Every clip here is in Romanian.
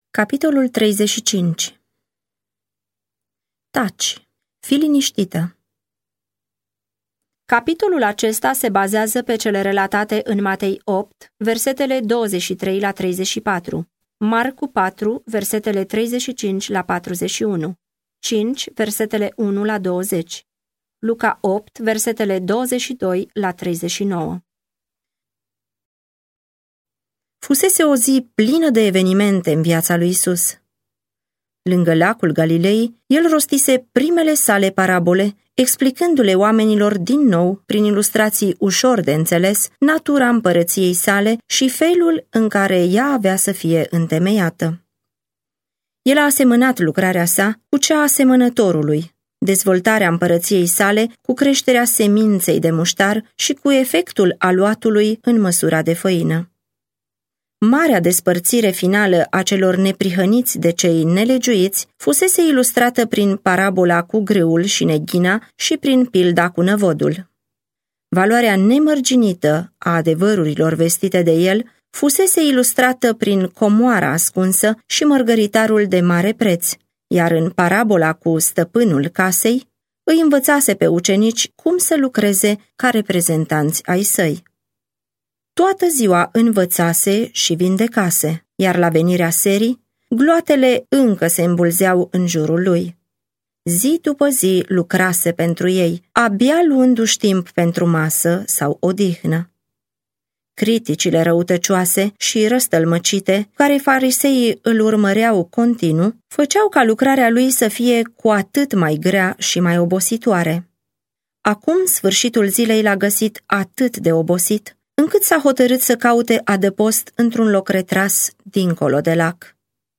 Capitolul 35. Taci, fii liniștită. Capitolul acesta se bazează pe cele relatate în Matei 8, versetele 23 la 34, Marcu 4, versetele 35 la 41, 5, versetele 1 la 20, Luca 8, versetele 22 la 39. Fusese o zi plină de evenimente în viața lui Isus. Lângă lacul Galilei, el rostise primele sale parabole, explicându-le oamenilor din nou, prin ilustrații ușor de înțeles, natura împărăției sale și felul în care ea avea să fie întemeiată. El a asemănat lucrarea sa cu cea a semănătorului, dezvoltarea împărăției sale cu creșterea seminței de muștar și cu efectul aluatului în măsura de făină. Marea despărțire finală a celor neprihăniți de cei nelegiuiți fusese ilustrată prin parabola cu grâul și neghina și prin pilda cu năvodul. Valoarea nemărginită a adevărurilor vestite de el fusese ilustrată prin comoara ascunsă și mărgăritarul de mare preț, iar în parabola cu stăpânul casei îi învățase pe ucenici cum să lucreze ca reprezentanți ai săi. Toată ziua învățase și vindecase, iar la venirea serii, gloatele încă se îmbulzeau în jurul lui. Zi după zi lucrase pentru ei, abia luându-și timp pentru masă sau odihnă. Criticile răutăcioase și răstălmăcite, care fariseii îl urmăreau continuu, făceau ca lucrarea lui să fie cu atât mai grea și mai obositoare. Acum sfârșitul zilei l-a găsit atât de obosit, încât s-a hotărât să caute adăpost într-un loc retras dincolo de lac.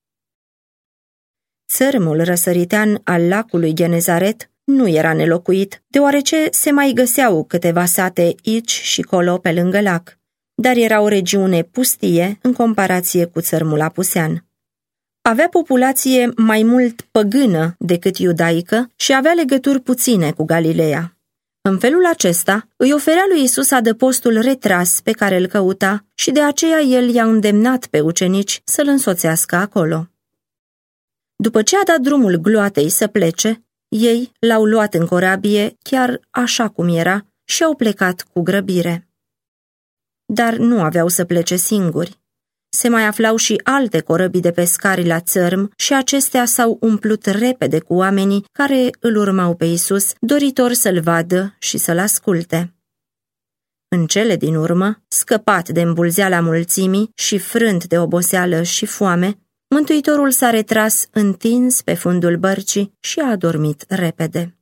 Țărmul răsăritean al lacului Genezaret nu era nelocuit, deoarece se mai găseau câteva sate aici și colo pe lângă lac, dar era o regiune pustie în comparație cu țărmul apusean. Avea populație mai mult păgână decât iudaică și avea legături puține cu Galileea. În felul acesta îi oferea lui Isus adăpostul retras pe care îl căuta și de aceea el i-a îndemnat pe ucenici să-l însoțească acolo. După ce a dat drumul gloatei să plece, ei l-au luat în corabie chiar așa cum era și au plecat cu grăbire. Dar nu aveau să plece singuri. Se mai aflau și alte corăbii de pescari la țărm și acestea s-au umplut repede cu oamenii care îl urmau pe Isus, doritor să-l vadă și să-l asculte. În cele din urmă, scăpat de îmbulzeala mulțimii și frânt de oboseală și foame, Mântuitorul s-a retras întins pe fundul bărcii și a adormit repede.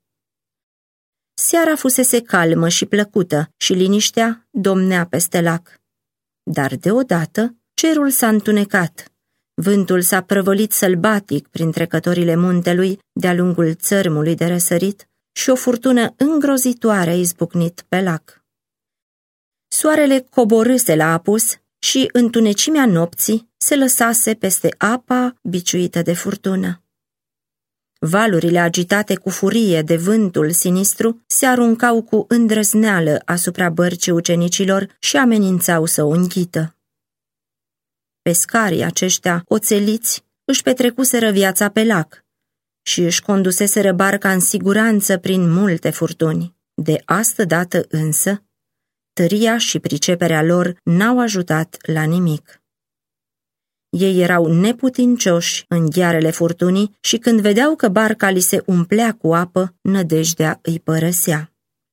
Seara fusese calmă și plăcută și liniștea domnea peste lac. Dar deodată, cerul s-a întunecat, vântul s-a prăvălit sălbatic prin trecătorile muntelui de-a lungul țărmului de răsărit și o furtună îngrozitoare a izbucnit pe lac. Soarele coborâse la apus și întunecimea nopții se lăsase peste apa biciuită de furtună. Valurile agitate cu furie de vântul sinistru se aruncau cu îndrăzneală asupra bărcii ucenicilor și amenințau să o înghită. Pescarii aceștia, oțeliți, își petrecuseră viața pe lac și își conduseseră barca în siguranță prin multe furtuni. De astă dată însă, tăria și priceperea lor n-au ajutat la nimic. Ei erau neputincioși în ghearele furtunii și când vedeau că barca li se umplea cu apă, nădejdea îi părăsea.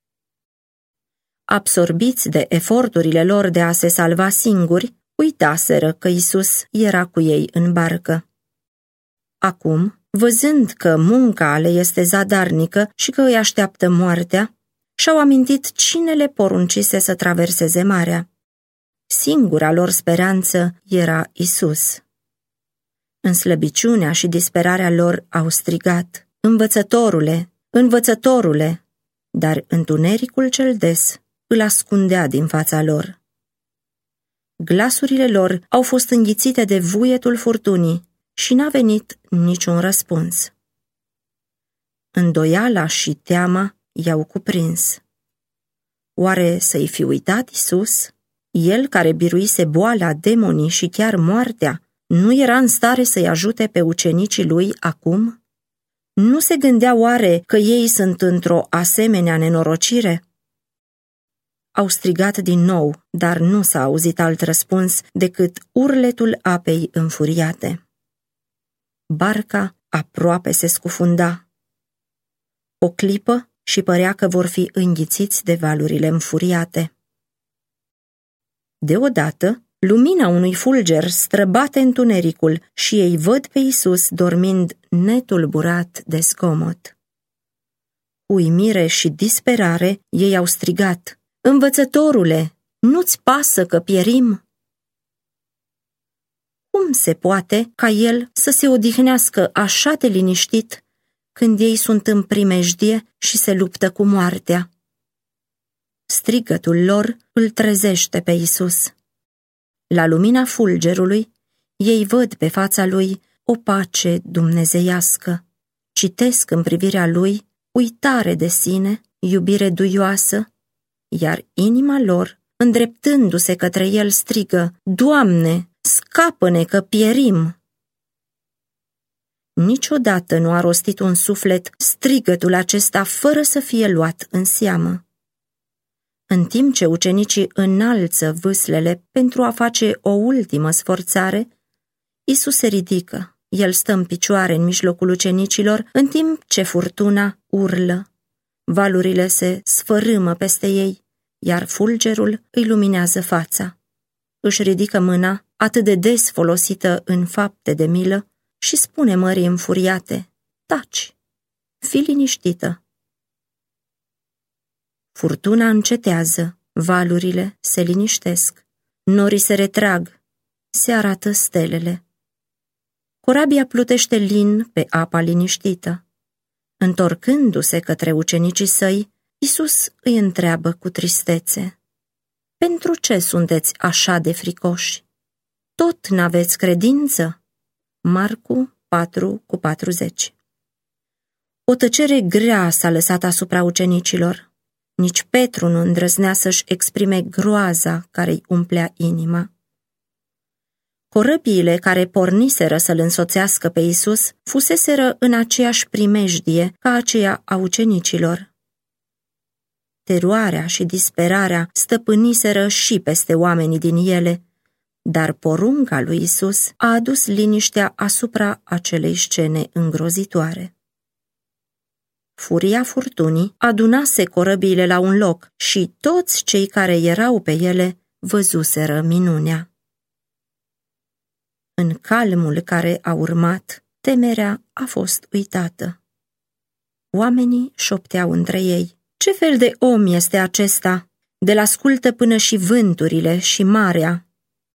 Absorbiți de eforturile lor de a se salva singuri, uitaseră că Isus era cu ei în barcă. Acum, văzând că munca le este zadarnică și că îi așteaptă moartea, și-au amintit cine le poruncise să traverseze marea. Singura lor speranță era Isus. În slăbiciunea și disperarea lor au strigat: Învățătorule, învățătorule! Dar întunericul cel des îl ascundea din fața lor. Glasurile lor au fost înghițite de vuietul furtunii și n-a venit niciun răspuns. Îndoiala și teama i-au cuprins. Oare să-i fi uitat Isus? El care biruise boala, demonii și chiar moartea, nu era în stare să-i ajute pe ucenicii lui acum? Nu se gândea oare că ei sunt într-o asemenea nenorocire? Au strigat din nou, dar nu s-a auzit alt răspuns decât urletul apei înfuriate. Barca aproape se scufunda. O clipă și părea că vor fi înghițiți de valurile înfuriate. Deodată, lumina unui fulger străbate întunericul și ei văd pe Iisus dormind netulburat de zgomot. Cu uimire și disperare, ei au strigat: „Învățătorule, nu-ți pasă că pierim?” Cum se poate ca el să se odihnească așa de liniștit când ei sunt în primejdie și se luptă cu moartea? Strigătul lor îl trezește pe Iisus. La lumina fulgerului, ei văd pe fața lui o pace dumnezeiască. Citesc în privirea lui uitare de sine, iubire duioasă, iar inima lor, îndreptându-se către el, strigă: „Doamne, scapă-ne că pierim!” Niciodată nu a rostit un suflet strigătul acesta fără să fie luat în seamă. În timp ce ucenicii înalță vâslele pentru a face o ultimă sforțare, Iisus se ridică. El stă în picioare în mijlocul ucenicilor, în timp ce furtuna urlă. Valurile se sfărâmă peste ei, iar fulgerul îi luminează fața. Își ridică mâna, atât de des folosită în fapte de milă, și spune mării înfuriate: „Taci, fii liniștită.” Furtuna încetează, valurile se liniștesc, norii se retrag, se arată stelele. Corabia plutește lin pe apa liniștită. Întorcându-se către ucenicii săi, Iisus îi întreabă cu tristețe: „Pentru ce sunteți așa de fricoși? Tot n-aveți credință?” Marcu 4:40. O tăcere grea s-a lăsat asupra ucenicilor. Nici Petru nu îndrăznea să-și exprime groaza care-i umplea inima. Corăbiile care porniseră să-l însoțească pe Iisus fuseseră în aceeași primejdie ca aceea a ucenicilor. Teroarea și disperarea stăpâniseră și peste oamenii din ele, dar porunca lui Iisus a adus liniștea asupra acelei scene îngrozitoare. Furia furtunii adunase corăbiile la un loc și toți cei care erau pe ele văzuseră minunea. În calmul care a urmat, temerea a fost uitată. Oamenii șopteau între ei: „Ce fel de om este acesta? De-l ascultă până și vânturile și marea.”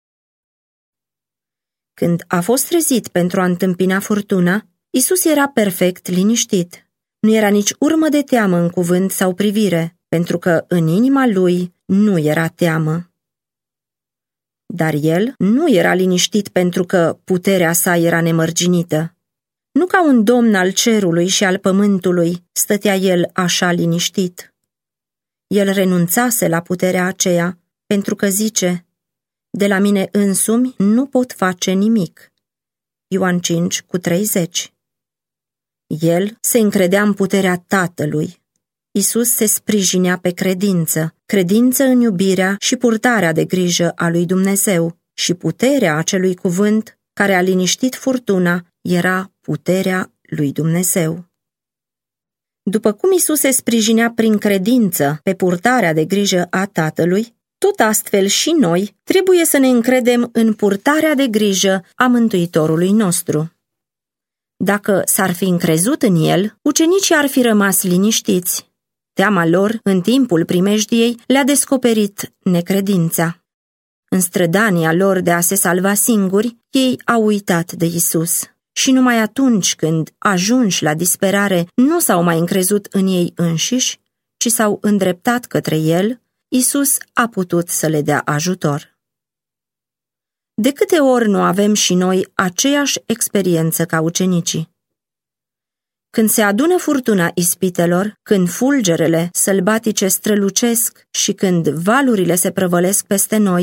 Când a fost trezit pentru a întâmpina furtuna, Iisus era perfect liniștit. Nu era nici urmă de teamă în cuvânt sau privire, pentru că în inima lui nu era teamă. Dar el nu era liniștit pentru că puterea sa era nemărginită. Nu ca un domn al cerului și al pământului stătea el așa liniștit. El renunțase la puterea aceea, pentru că zice: „De la mine însumi nu pot face nimic.” Ioan 5:30. El se încredea în puterea Tatălui. Iisus se sprijinea pe credință în iubirea și purtarea de grijă a lui Dumnezeu, și puterea acelui cuvânt care a liniștit furtuna era puterea lui Dumnezeu. După cum Iisus se sprijinea prin credință pe purtarea de grijă a Tatălui, tot astfel și noi trebuie să ne încredem în purtarea de grijă a Mântuitorului nostru. Dacă s-ar fi încrezut în el, ucenicii ar fi rămas liniștiți. Teama lor, în timpul primejdiei, le-a descoperit necredința. În strădania lor de a se salva singuri, ei au uitat de Iisus. Și numai atunci când, ajunși la disperare, nu s-au mai încrezut în ei înșiși, ci s-au îndreptat către el, Iisus a putut să le dea ajutor. De câte ori nu avem și noi aceeași experiență ca ucenicii? Când se adună furtuna ispitelor, când fulgerele sălbatice strălucesc și când valurile se prăvălesc peste noi,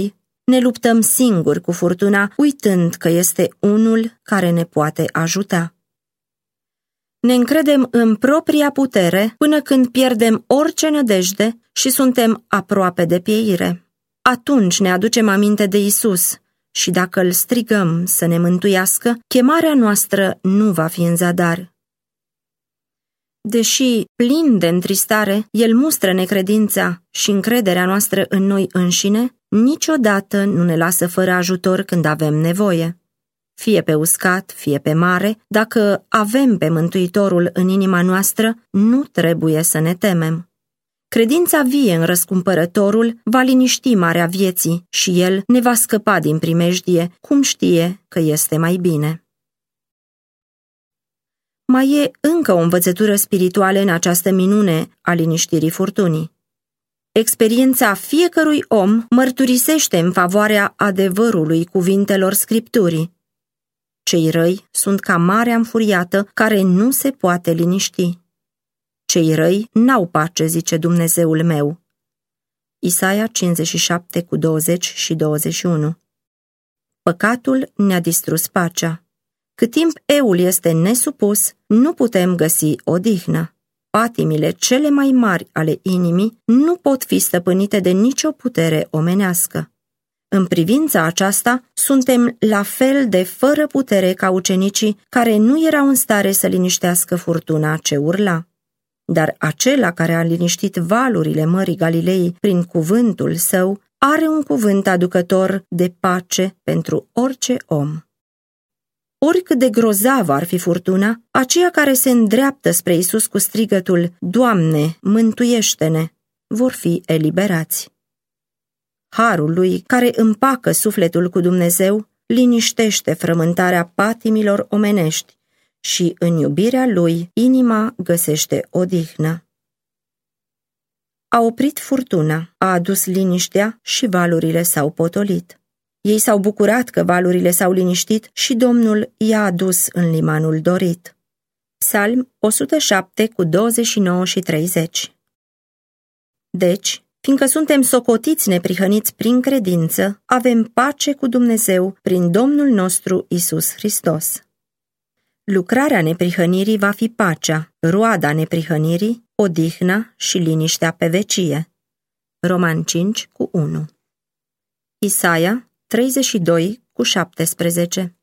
ne luptăm singuri cu furtuna, uitând că este unul care ne poate ajuta. Ne încredem în propria putere până când pierdem orice nădejde și suntem aproape de pieire. Atunci ne aducem aminte de Isus și dacă îl strigăm să ne mântuiască, chemarea noastră nu va fi în zadar. Deși plin de întristare, el mustră necredința și încrederea noastră în noi înșine, niciodată nu ne lasă fără ajutor când avem nevoie. Fie pe uscat, fie pe mare, dacă avem pe Mântuitorul în inima noastră, nu trebuie să ne temem. Credința vie în Răscumpărătorul va liniști marea vieții și el ne va scăpa din primejdie, cum știe că este mai bine. Mai e încă o învățătură spirituală în această minune a liniștirii furtunii. Experiența fiecărui om mărturisește în favoarea adevărului cuvintelor Scripturii. Cei răi sunt ca marea înfuriată care nu se poate liniști. Cei răi n-au pace, zice Dumnezeul meu. Isaia 57:20 și 21. Păcatul ne-a distrus pacea. Cât timp eul este nesupus, nu putem găsi odihnă. Patimile cele mai mari ale inimii nu pot fi stăpânite de nicio putere omenească. În privința aceasta, suntem la fel de fără putere ca ucenicii care nu erau în stare să liniștească furtuna ce urla. Dar acela care a liniștit valurile Mării Galilei prin cuvântul său are un cuvânt aducător de pace pentru orice om. Oricât de grozavă ar fi furtuna, aceia care se îndreaptă spre Iisus cu strigătul „Doamne, mântuiește-ne!” vor fi eliberați. Harul lui, care împacă sufletul cu Dumnezeu, liniștește frământarea patimilor omenești și în iubirea lui inima găsește odihnă. A oprit furtuna, a adus liniștea și valurile s-au potolit. Ei s-au bucurat că valurile s-au liniștit și Domnul i-a adus în limanul dorit. Psalm 107:29 și 30. Deci, fiindcă suntem socotiți neprihăniți prin credință, avem pace cu Dumnezeu prin Domnul nostru Isus Hristos. Lucrarea neprihănirii va fi pacea, roada neprihănirii, odihna și liniștea pe vecie. Romani 5:1. Isaia 32:17.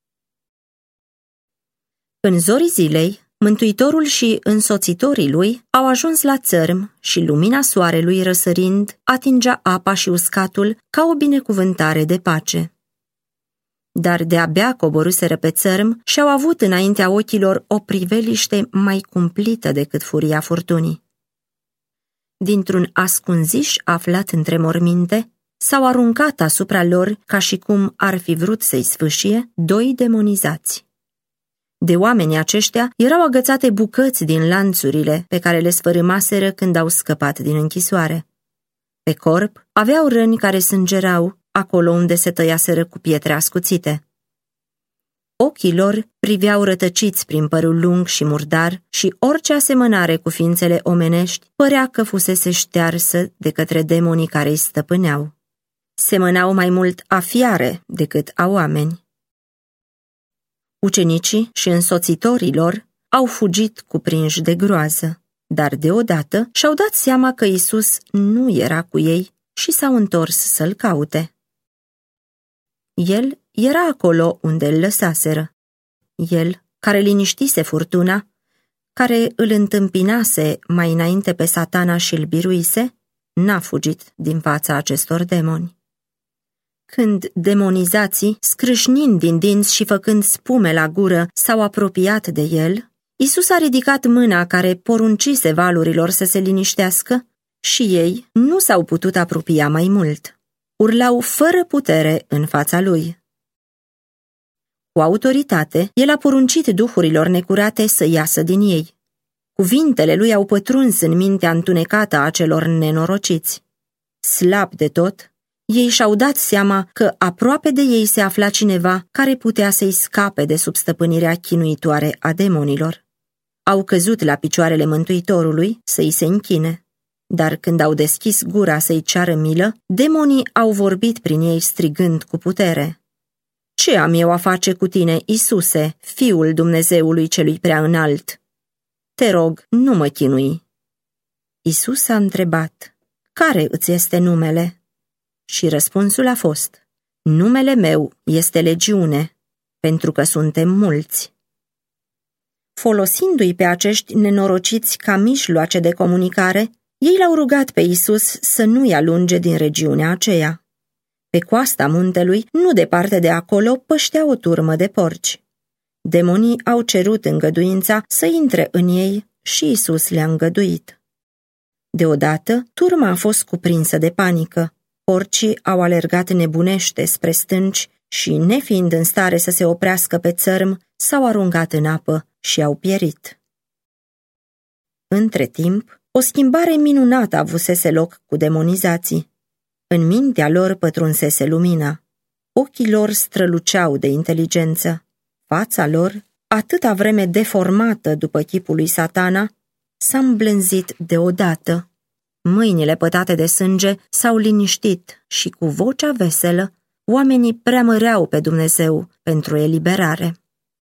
În zorii zilei, Mântuitorul și însoțitorii lui au ajuns la țărm și lumina soarelui răsărind atingea apa și uscatul ca o binecuvântare de pace. Dar de-abia coborâseră pe țărm și au avut înaintea ochilor o priveliște mai cumplită decât furia furtunii. Dintr-un ascunziș aflat între morminte, s-au aruncat asupra lor ca și cum ar fi vrut să-i sfâșie doi demonizați. De oamenii aceștia erau agățate bucăți din lanțurile pe care le sfărâmaseră când au scăpat din închisoare. Pe corp aveau răni care sângerau acolo unde se tăiaseră cu pietre ascuțite. Ochii lor priveau rătăciți prin părul lung și murdar și orice asemănare cu ființele omenești părea că fusese ștearsă de către demonii care îi stăpâneau. Semănau mai mult a fiare decât a oameni. Ucenicii și însoțitorii lor au fugit cuprinși de groază, dar deodată și-au dat seama că Iisus nu era cu ei și s-au întors să-l caute. El era acolo unde îl lăsaseră. El, care liniștise furtuna, care îl întâmpinase mai înainte pe Satana și îl biruise, n-a fugit din fața acestor demoni. Când demonizații, scrâșnind din dinți și făcând spume la gură, s-au apropiat de el, Iisus a ridicat mâna care poruncise valurilor să se liniștească și ei nu s-au putut apropia mai mult. Urlau fără putere în fața lui. Cu autoritate, el a poruncit duhurilor necurate să iasă din ei. Cuvintele lui au pătruns în mintea întunecată a celor nenorociți. Slab de tot, ei și-au dat seama că aproape de ei se afla cineva care putea să-i scape de sub stăpânirea chinuitoare a demonilor. Au căzut la picioarele Mântuitorului să-i se închine. Dar când au deschis gura să-i ceară milă, demonii au vorbit prin ei strigând cu putere: „Ce am eu a face cu tine, Iisuse, Fiul Dumnezeului celui prea înalt? Te rog, nu mă chinui.” Iisus a întrebat: „Care îți este numele?” Și răspunsul a fost: „Numele meu este Legiune, pentru că suntem mulți.” Folosindu-i pe acești nenorociți ca mijloace de comunicare, ei l-au rugat pe Iisus să nu-i alunge din regiunea aceea. Pe coasta muntelui, nu departe de acolo, păștea o turmă de porci. Demonii au cerut îngăduința să intre în ei și Iisus le-a îngăduit. Deodată, turma a fost cuprinsă de panică. Porcii au alergat nebunește spre stânci și, nefiind în stare să se oprească pe țărm, s-au aruncat în apă și au pierit. Între timp, o schimbare minunată avusese loc cu demonizații. În mintea lor pătrunsese lumina. Ochii lor străluceau de inteligență. Fața lor, atâta vreme deformată după chipul lui Satana, s-a îmblânzit deodată. Mâinile pătate de sânge s-au liniștit și cu vocea veselă oamenii preamăreau pe Dumnezeu pentru eliberare.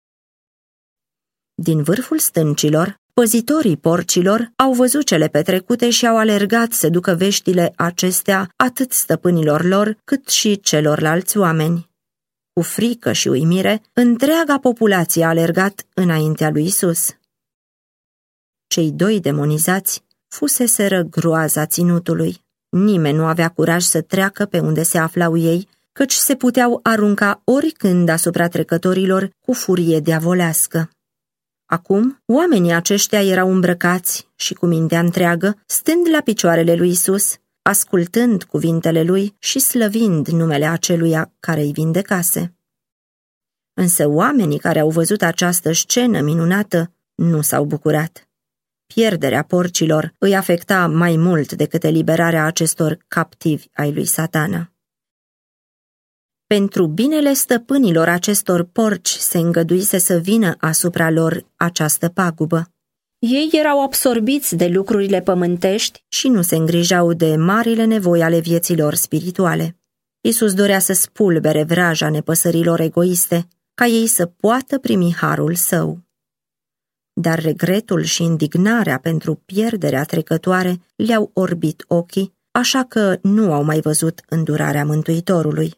Din vârful stâncilor, păzitorii porcilor au văzut cele petrecute și au alergat să ducă veștile acestea atât stăpânilor lor cât și celorlalți oameni. Cu frică și uimire, întreaga populație a alergat înaintea lui Isus. Cei doi demonizați fuseseră groaza ținutului. Nimeni nu avea curaj să treacă pe unde se aflau ei, căci se puteau arunca oricând asupra trecătorilor cu furie diavolească. Acum, oamenii aceștia erau îmbrăcați și cu mintea întreagă, stând la picioarele lui Isus, ascultând cuvintele lui și slăvind numele aceluia care îi vindecase. Însă oamenii care au văzut această scenă minunată nu s-au bucurat. Pierderea porcilor îi afecta mai mult decât eliberarea acestor captivi ai lui Satana. Pentru binele stăpânilor acestor porci se îngăduise să vină asupra lor această pagubă. Ei erau absorbiți de lucrurile pământești și nu se îngrijau de marile nevoi ale vieților spirituale. Iisus dorea să spulbere vraja nepăsărilor egoiste, ca ei să poată primi harul său. Dar regretul și indignarea pentru pierderea trecătoare le-au orbit ochii, așa că nu au mai văzut îndurarea Mântuitorului.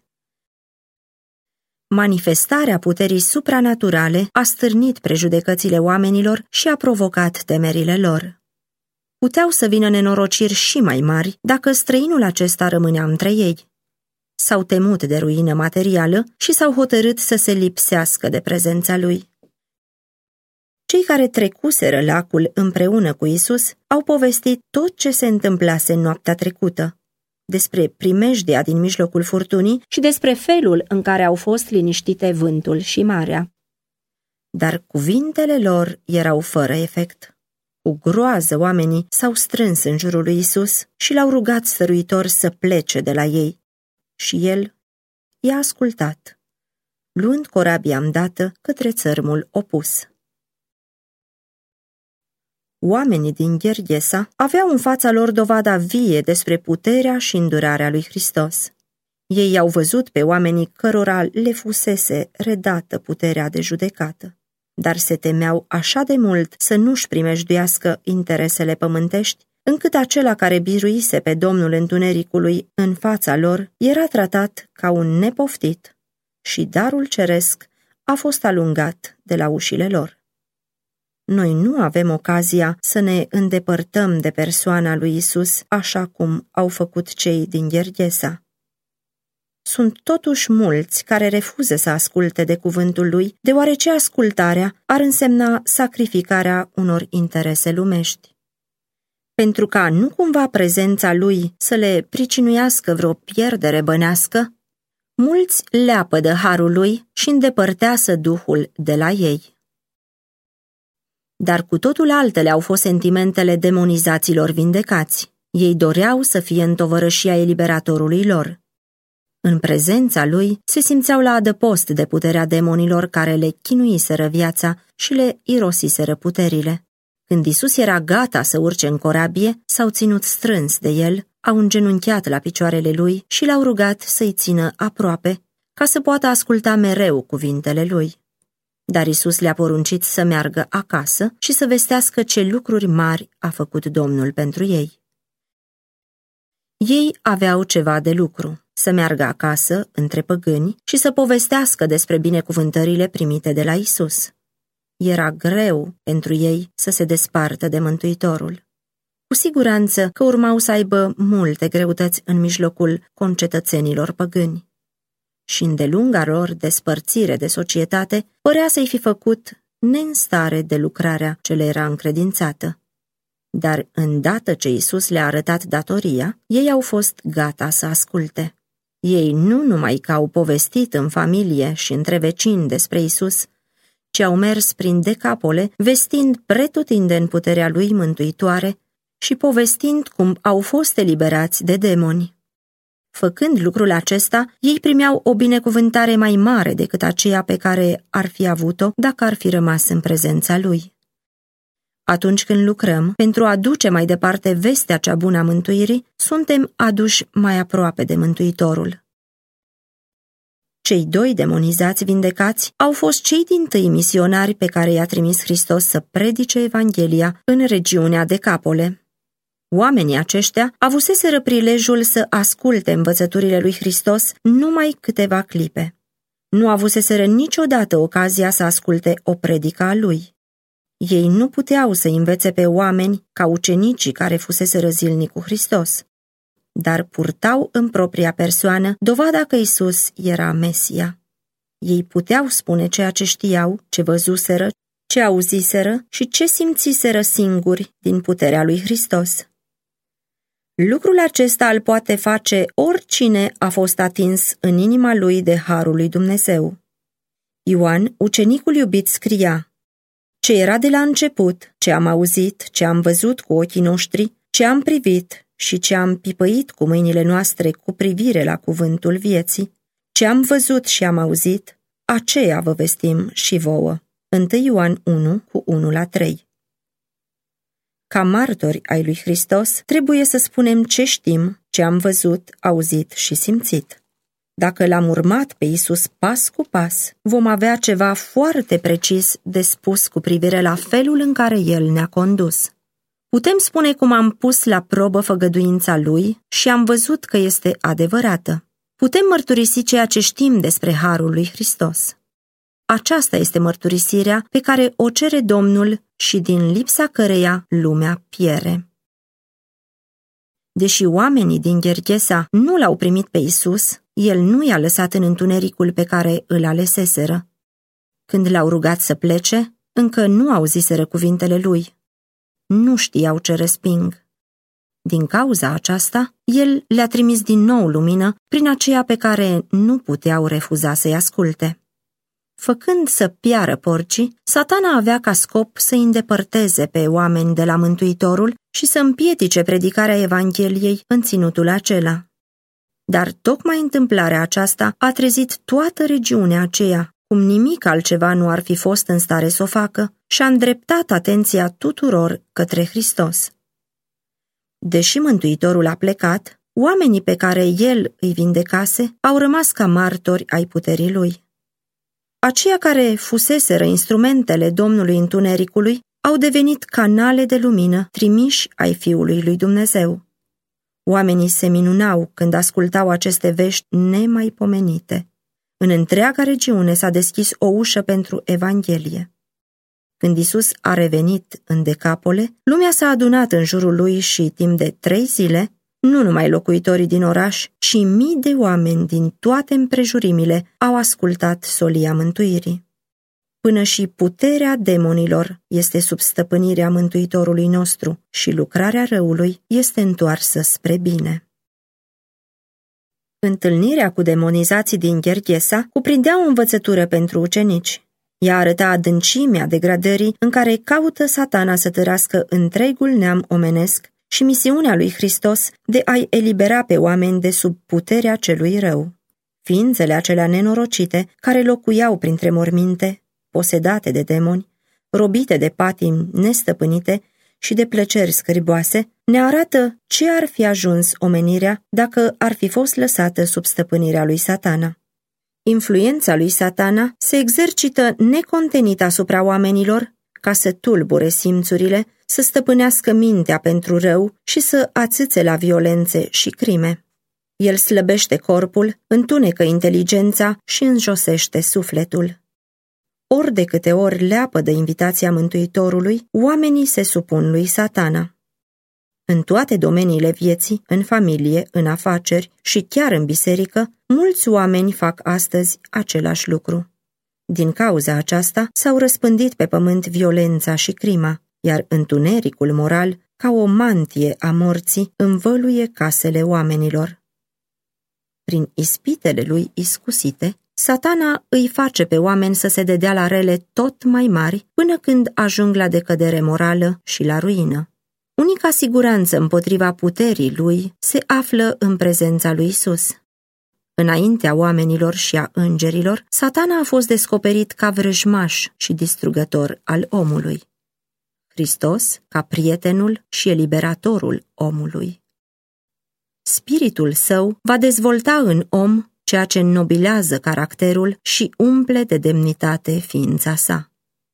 Manifestarea puterii supranaturale a stârnit prejudecățile oamenilor și a provocat temerile lor. Puteau să vină nenorociri și mai mari dacă străinul acesta rămânea între ei. S-au temut de ruină materială și s-au hotărât să se lipsească de prezența lui. Cei care trecuseră lacul împreună cu Isus au povestit tot ce se întâmplase noaptea trecută, despre primejdea din mijlocul furtunii și despre felul în care au fost liniștite vântul și marea. Dar cuvintele lor erau fără efect. Cu groază oamenii s-au strâns în jurul lui Isus și l-au rugat stăruitor să plece de la ei. Și el i-a ascultat, luând corabia îndată către țărmul opus. Oamenii din Gherghesa aveau în fața lor dovada vie despre puterea și îndurarea lui Hristos. Ei au văzut pe oamenii cărora le fusese redată puterea de judecată, dar se temeau așa de mult să nu-și primejduiască interesele pământești, încât acela care biruise pe Domnul Întunericului în fața lor era tratat ca un nepoftit și darul ceresc a fost alungat de la ușile lor. Noi nu avem ocazia să ne îndepărtăm de persoana lui Isus așa cum au făcut cei din Gherghesa. Sunt totuși mulți care refuză să asculte de cuvântul lui, deoarece ascultarea ar însemna sacrificarea unor interese lumești. Pentru ca nu cumva prezența lui să le pricinuiască vreo pierdere bănească, mulți leapă de harul lui și îndepărtează Duhul de la ei. Dar cu totul altele au fost sentimentele demonizaților vindecați. Ei doreau să fie în tovărășia eliberatorului lor. În prezența lui se simțeau la adăpost de puterea demonilor care le chinuiseră viața și le irosiseră puterile. Când Isus era gata să urce în corabie, s-au ținut strâns de el, au îngenunchiat la picioarele lui și l-au rugat să-i țină aproape, ca să poată asculta mereu cuvintele lui. Dar Isus le-a poruncit să meargă acasă și să vestească ce lucruri mari a făcut Domnul pentru ei. Ei aveau ceva de lucru, să meargă acasă, între păgâni, și să povestească despre binecuvântările primite de la Isus. Era greu pentru ei să se despartă de Mântuitorul. Cu siguranță că urmau să aibă multe greutăți în mijlocul concetățenilor păgâni. Și îndelunga lor despărțire de societate părea să-i fi făcut neînstare de lucrarea ce le era încredințată. Dar îndată ce Isus le-a arătat datoria, ei au fost gata să asculte. Ei nu numai că au povestit în familie și între vecini despre Isus, ci au mers prin Decapole, vestind pretutindeni puterea lui mântuitoare și povestind cum au fost eliberați de demoni. Făcând lucrul acesta, ei primeau o binecuvântare mai mare decât aceea pe care ar fi avut-o dacă ar fi rămas în prezența lui. Atunci când lucrăm pentru a duce mai departe vestea cea bună a mântuirii, suntem aduși mai aproape de Mântuitorul. Cei 2 demonizați vindecați au fost cei dintâi misionari pe care i-a trimis Hristos să predice Evanghelia în regiunea Decapole. Oamenii aceștia avuseseră prilejul să asculte învățăturile lui Hristos numai câteva clipe. Nu avuseseră niciodată ocazia să asculte o predică a lui. Ei nu puteau să învețe pe oameni ca ucenicii care fuseseră zilnic cu Hristos, dar purtau în propria persoană dovada că Isus era Mesia. Ei puteau spune ceea ce știau, ce văzuseră, ce auziseră și ce simțiseră singuri din puterea lui Hristos. Lucrul acesta îl poate face oricine a fost atins în inima lui de harul lui Dumnezeu. Ioan, ucenicul iubit, scria: ce era de la început, ce am auzit, ce am văzut cu ochii noștri, ce am privit și ce am pipăit cu mâinile noastre cu privire la cuvântul vieții, ce am văzut și am auzit, aceea vă vestim și vouă. 1 Ioan 1, cu 1-3. Ca martori ai lui Hristos, trebuie să spunem ce știm, ce am văzut, auzit și simțit. Dacă l-am urmat pe Isus pas cu pas, vom avea ceva foarte precis de spus cu privire la felul în care El ne-a condus. Putem spune cum am pus la probă făgăduința Lui și am văzut că este adevărată. Putem mărturisi ceea ce știm despre harul lui Hristos. Aceasta este mărturisirea pe care o cere Domnul și din lipsa căreia lumea piere. Deși oamenii din Gherghesa nu l-au primit pe Isus, El nu i-a lăsat în întunericul pe care îl aleseseră. Când l-au rugat să plece, încă nu auziseră cuvintele lui. Nu știau ce resping. Din cauza aceasta, El le-a trimis din nou lumină prin aceea pe care nu puteau refuza să-i asculte. Făcând să piară porcii, Satana avea ca scop să îi îndepărteze pe oameni de la Mântuitorul și să împiedice predicarea Evangheliei în ținutul acela. Dar tocmai întâmplarea aceasta a trezit toată regiunea aceea, cum nimic altceva nu ar fi fost în stare să o facă, și a îndreptat atenția tuturor către Hristos. Deși Mântuitorul a plecat, oamenii pe care El îi vindecase au rămas ca martori ai puterii Lui. Aceia care fuseseră instrumentele Domnului Întunericului au devenit canale de lumină trimiși ai Fiului lui Dumnezeu. Oamenii se minunau când ascultau aceste vești nemaipomenite. În întreaga regiune s-a deschis o ușă pentru Evanghelie. Când Isus a revenit în Decapole, lumea s-a adunat în jurul lui și timp de 3 zile, nu numai locuitorii din oraș, ci mii de oameni din toate împrejurimile au ascultat solia mântuirii. Până și puterea demonilor este sub stăpânirea Mântuitorului nostru și lucrarea răului este întoarsă spre bine. Întâlnirea cu demonizații din Gherghesa cuprindea o învățătură pentru ucenici. Ea arăta adâncimea degradării în care caută Satana să tărască întregul neam omenesc și misiunea lui Hristos de a-i elibera pe oameni de sub puterea celui rău. Ființele acelea nenorocite, care locuiau printre morminte, posedate de demoni, robite de patimi nestăpânite și de plăceri scârboase, ne arată ce ar fi ajuns omenirea dacă ar fi fost lăsată sub stăpânirea lui Satana. Influența lui Satana se exercită necontenit asupra oamenilor ca să tulbure simțurile, să stăpânească mintea pentru rău și să ațâțe la violențe și crime. El slăbește corpul, întunecă inteligența și înjosește sufletul. Ori de câte ori leapă de invitația Mântuitorului, oamenii se supun lui Satana. În toate domeniile vieții, în familie, în afaceri și chiar în biserică, mulți oameni fac astăzi același lucru. Din cauza aceasta s-au răspândit pe pământ violența și crima, iar întunericul moral, ca o mantie a morții, învăluie casele oamenilor. Prin ispitele lui iscusite, Satana îi face pe oameni să se dedea la rele tot mai mari până când ajung la decădere morală și la ruină. Unica siguranță împotriva puterii lui se află în prezența lui Isus. Înaintea oamenilor și a îngerilor, Satana a fost descoperit ca vrăjmaș și distrugător al omului. Hristos ca prietenul și eliberatorul omului. Spiritul său va dezvolta în om ceea ce înnobilează caracterul și umple de demnitate ființa sa.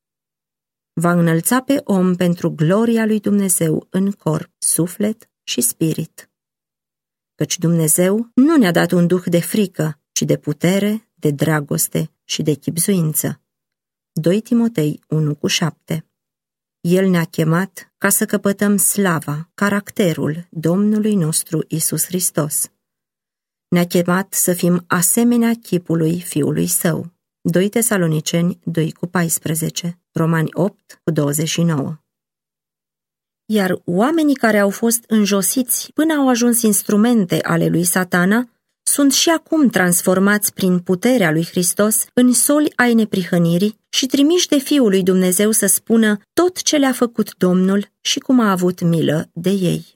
Va înălța pe om pentru gloria lui Dumnezeu în corp, suflet și spirit. Căci Dumnezeu nu ne-a dat un duh de frică, ci de putere, de dragoste și de chibzuință. 2 Timotei 1,7. El ne-a chemat ca să căpătăm slava, caracterul Domnului nostru Iisus Hristos. Ne-a chemat să fim asemenea chipului Fiului Său. 2 Tesaloniceni 2,14, Romani 8,29. Iar oamenii care au fost înjosiți până au ajuns instrumente ale lui Satana sunt și acum transformați prin puterea lui Hristos în soli ai neprihănirii și trimiși de Fiul lui Dumnezeu să spună tot ce le-a făcut Domnul și cum a avut milă de ei.